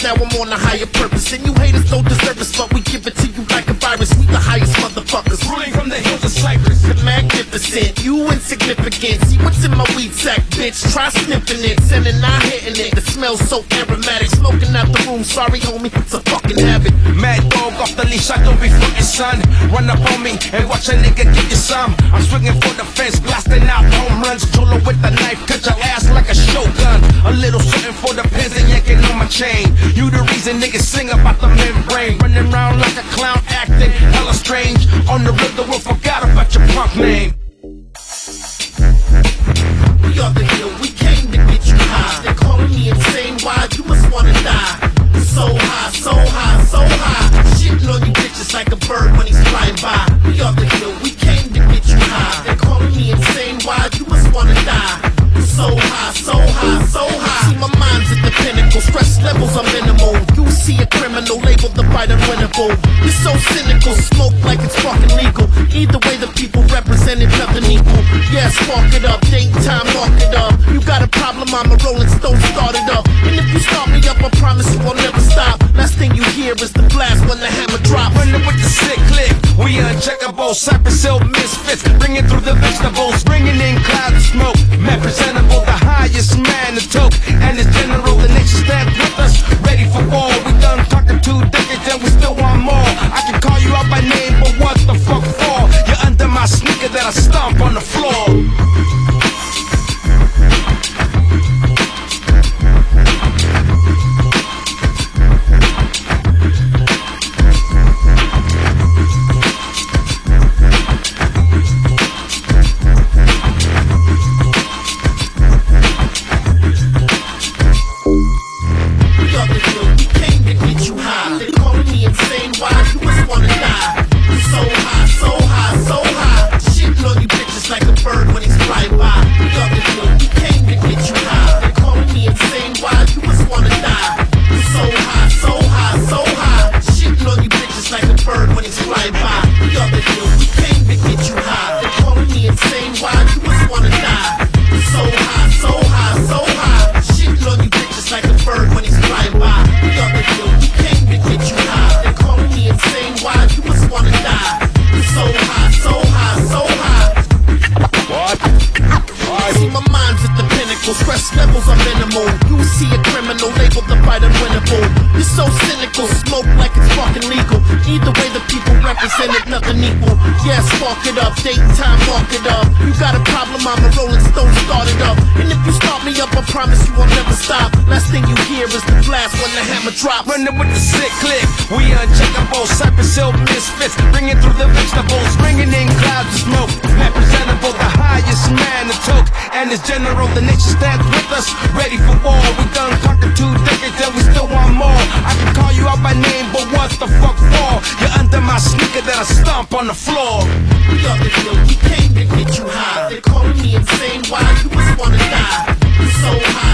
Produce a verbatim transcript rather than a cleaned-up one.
now I'm on a higher purpose. And you haters don't deserve us, but we give it to you like a virus. We the highest motherfuckers, ruling from the hills of Cyprus. The magnificent, you insignificant. See what's in my weed sack, bitch, try sniffing it. Sending, not hitting it, the smells so aromatic. Smoking out the room, sorry homie, it's a fucking habit. Mad dog off the leash, I don't be frontin', son. Run up on me and watch a nigga give you some. I'm swinging for the fence, blasting out home runs. Cholo with the knife, cut your ass like a shotgun. A little something for the pins and yanking on my chain. You the reason niggas sing about the membrane. Running around like a clown, acting hella strange. On the real, the world forgot about your punk name. We are the hill, we came to get you high. They're calling me insane, why? You must wanna die. So high, so high, so high. Shitting on you bitches like a bird when he's flying by. We are the hill, we came to get you high. They're calling me insane, why? You must wanna die. So high, so high, so high. See my mind's at the pinnacle, stress levels are minimal. You see a criminal labeled the fight unwinnable. You're so cynical, smoke like it's fucking legal. Either way the people represented nothing equal. Yeah, spark it up, date time, mark it up. You got a problem, I'm a Rolling Stone, start it up. And if you start me up, I promise you I'll never stop. Last thing you hear is the blast when the hammer drops. Running with the sick click, we uncheckable. Cypress Hill misfits, bringing through the vegetables. Bringing in clouds of smoke, man presentable. The highest man to toke, and his general. The nation stands with us, ready for war. We done talking two decades and we still want more. I can call you out by name, but what the fuck for? You're under my sneaker that I stomp on the floor. Stress levels are minimal. You see a criminal labeled the fight unwinnable. You're so cynical, smoke like it's fucking legal. Either way the people represented nothing equal. Yeah, spark it up, date time, mark it up. You got a problem, I'm a Rolling Stone, start it up. And if you start me up, I promise you I'll never stop. Last thing you hear is the blast when the hammer drops. Running with the sick click, we uncheckable. Cypress Hill misfits, bringing through the vegetables. Bringing in clouds of smoke, man presentable. The highest man to toke, and his general. The nation stands with us, ready for war. We done conquered two decades and we still want more. I can call you out by name, but what the fuck for? You're under my sneaker that I stomp on the floor. We are the hill, we came to get you high. They're calling me insane, why? You must wanna die. So high.